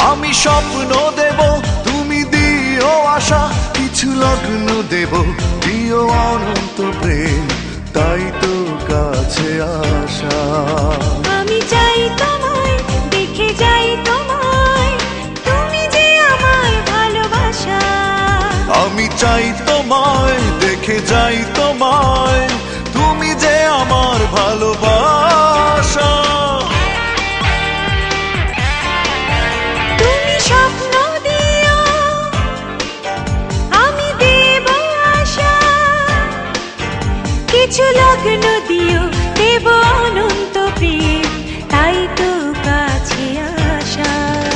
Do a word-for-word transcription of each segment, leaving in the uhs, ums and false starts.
আমি স্বপ্ন দেব তুমি দিও আশা, কিছু লগ্ন দেব দিও অনন্ত প্রেম, তাই তো কাছে আসা। আমি চাই তোমায় দেখে যাই তোমায়, তুমি যে আমার ভালোবাসা। আমি চাই তোমায় দেখে যাই তোমায়, তুমি যে আমার ভালোবাসা। তুমি স্বপ্ন দিও আমি দেব আশা, কিছু লগ্ন দিও দেব অনন্ত প্রেম, তাই তো কাছে আসা।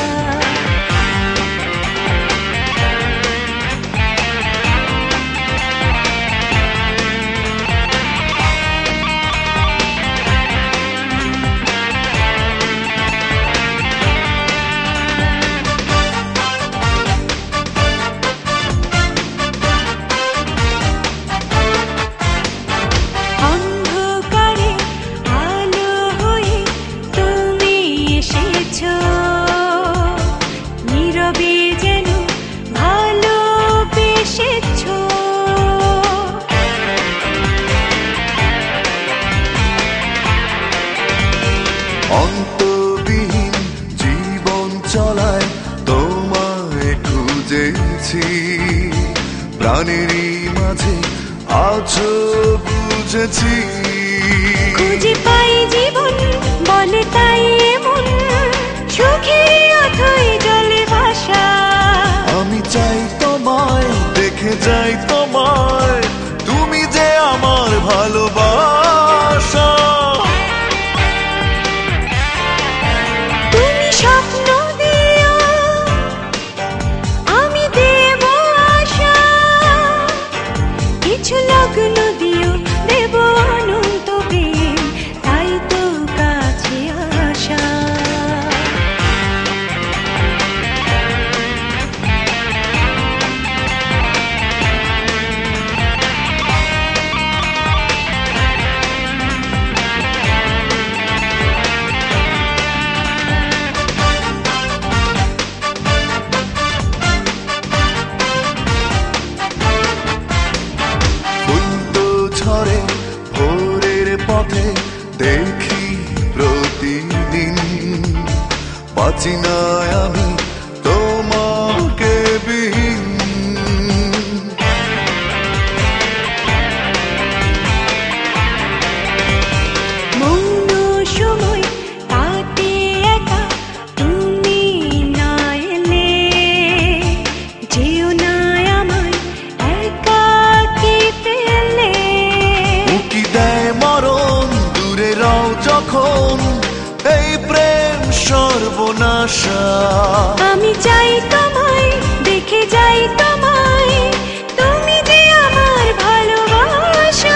অন্তবিহীন জীবন চলায় তোমায় খুঁজেছি, প্রাণেরই মাঝে আছো বুঝেছি। খুঁজে পাই জীবন বলে তাই এমন, সুখে অথই জলে ভাষা। আমি চাই তোমায় দেখে যাই তোমায়, তুমি যে আমার ভালোবাসা। তুমি স্বপ্ন দিও আমি দেব আশা, কিছু লগ্ন দিও দেব অনন্ত প্রেম, তাই তো কাছে আসা। ঝরে ভোরের পথে দেখি প্রতিদিন, বাঁচি না আমি তোমাকে বিহীন। মৌন সময় কাটে একা তুমি না এলে, যেও না আমায় একাকী ফেলে। উকি দেয় মরণ দূরে রও যখন, এই প্রেম সর্বনাশা। আমি চাই তোমায় দেখে যাই তোমায়, তুমি যে আমার ভালোবাসা।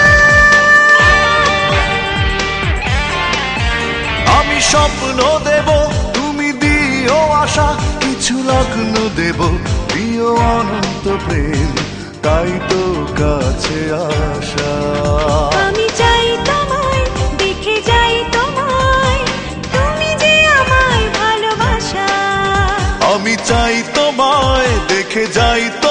আমি স্বপ্ন দেব তুমি দিও আশা, কিছু লগ্ন দেব দিও অনন্ত প্রেম, তাই তো কাছে আসা। আমি চাই তোমায় দেখে যাই তোমায়, তুমি যে আমার ভালোবাসা। আমি চাই তোমায় দেখে যাই।